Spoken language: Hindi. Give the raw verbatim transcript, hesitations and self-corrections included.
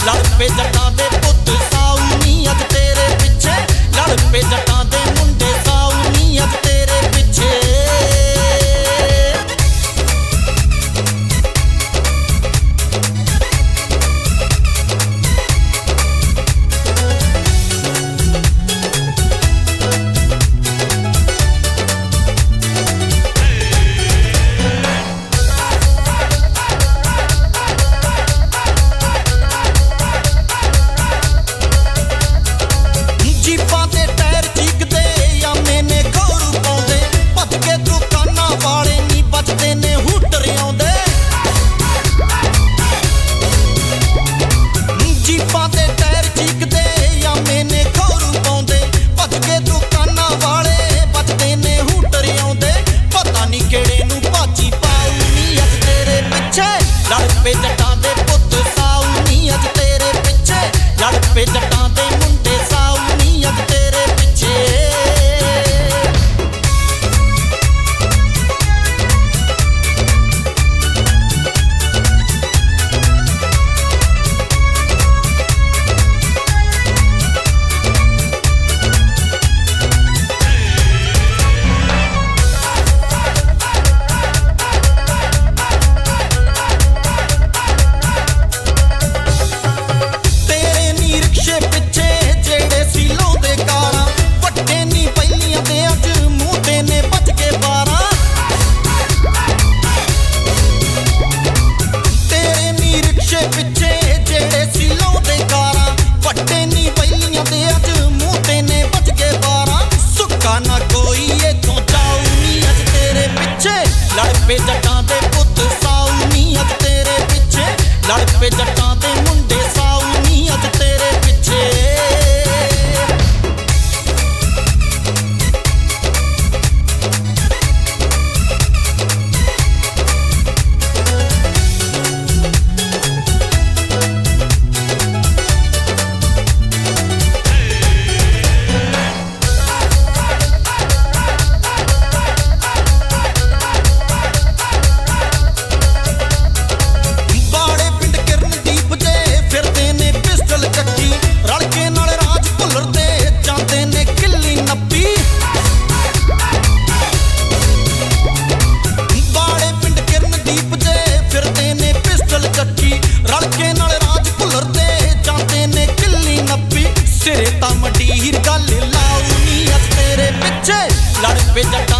लड़ पे जटां दे पुत्त साऊ नी अज तेरे पिछे लड़ पे जटां दे मुंडे साऊ नी अज तेरे पिछे लड़ पे जटां दे पुत्त साऊ नी अज तेरे पिछे लड़ पे जटां दे मुंडे साऊ नी अज तेरे पिछे लड़ पे जटां दे पुत्त साऊ नी अज तेरे पिछे लड़ पे जटां दे मुंडे साऊ नी अज तेरे पिछे सिरे तां मंडीर गल लाऊ नी अज तेरे पिछे लड़ पे जटां